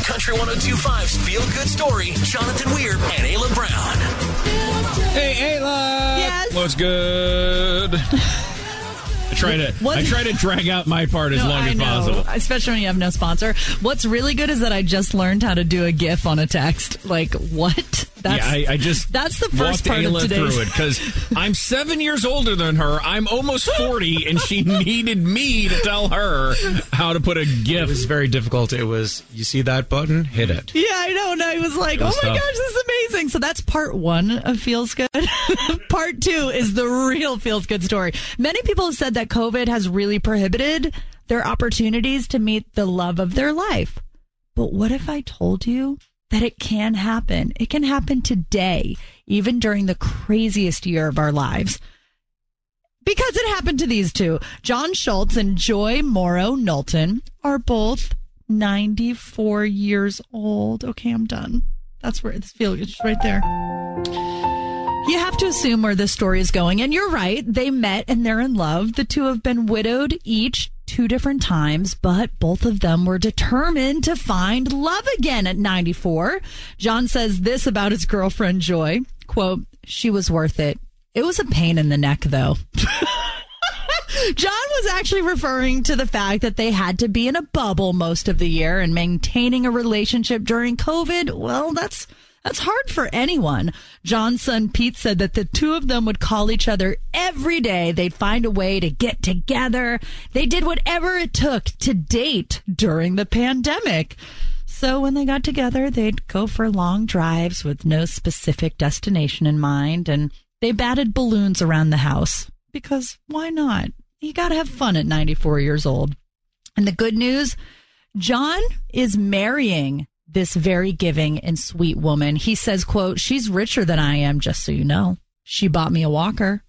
Country 102.5's Feel Good Story, Jonathan Weir and Ayla Brown. Hey, Ayla. Yes. What's good? I try to drag out my part as long as possible. Especially when you have no sponsor. What's really good is that I just learned how to do a GIF on a text. Like, what? I just that's the first walked part Ayla of today's. through it because I'm 7 years older than her. I'm almost 40, and she needed me to tell her how to put a GIF. It was very difficult. It was, you see that button? Hit it. Yeah, I know. And I was like, oh my gosh, this is amazing. So that's part one of Feels Good. Part two is the real Feels Good story. Many people have said that COVID has really prohibited their opportunities to meet the love of their life. But what if I told you that it can happen? It can happen today, even during the craziest year of our lives. Because it happened to these two. John Schultz and Joy Morrow Knowlton are both 94 years old. Okay, I'm done. That's where this feels good, right there. You have to assume where this story is going. And you're right. They met and they're in love. The two have been widowed each 2 different times, but both of them were determined to find love again at 94. John says this about his girlfriend, Joy, quote, "She was worth it. It was a pain in the neck, though." John was actually referring to the fact that they had to be in a bubble most of the year, and maintaining a relationship during COVID, well, that's hard for anyone. John's son Pete said that the two of them would call each other every day. They'd find a way to get together. They did whatever it took to date during the pandemic. So when they got together, they'd go for long drives with no specific destination in mind, and they batted balloons around the house. Because why not? You got to have fun at 94 years old. And the good news, John is marrying this very giving and sweet woman. He says, quote, "She's richer than I am, just so you know. She bought me a walker,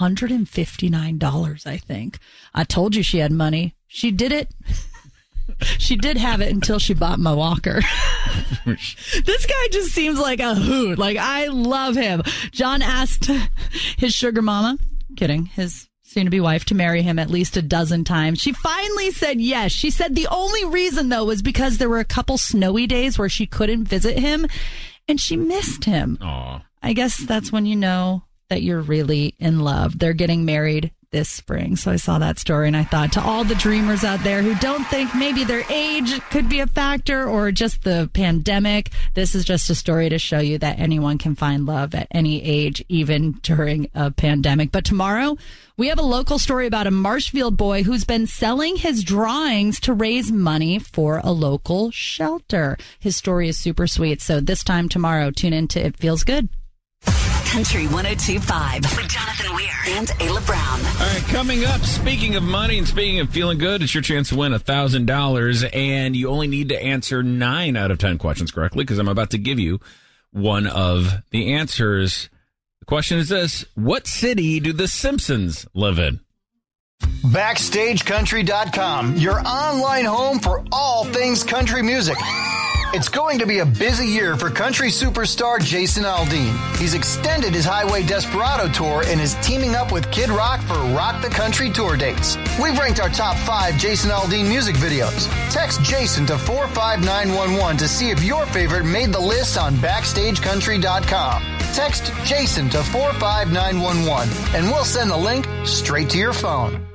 $159, I think. I told you she had money. She did it. She did have it until she bought my walker." This guy just seems like a hoot. Like, I love him. John asked his sugar mama, his soon-to-be wife, to marry him at least a dozen times. She finally said yes. She said the only reason, though, was because there were a couple snowy days where she couldn't visit him, and she missed him. Aww. I guess that's when you know that you're really in love. They're getting married this spring. So I saw that story and I thought, to all the dreamers out there who don't think maybe their age could be a factor or just the pandemic, this is just a story to show you that anyone can find love at any age, even during a pandemic. But tomorrow, we have a local story about a Marshfield boy who's been selling his drawings to raise money for a local shelter. His story is super sweet. So this time tomorrow, tune in to It Feels Good. Country 102.5 with Jonathan Weir and Ayla Brown. All right, coming up, speaking of money and speaking of feeling good, it's your chance to win $1,000, and you only need to answer 9 out of 10 questions correctly, because I'm about to give you one of the answers. The question is this: what city do the Simpsons live in? BackstageCountry.com, your online home for all things country music. It's going to be a busy year for country superstar Jason Aldean. He's extended his Highway Desperado tour and is teaming up with Kid Rock for Rock the Country tour dates. We've ranked our top 5 Jason Aldean music videos. Text Jason to 45911 to see if your favorite made the list on BackstageCountry.com. Text Jason to 45911 and we'll send the link straight to your phone.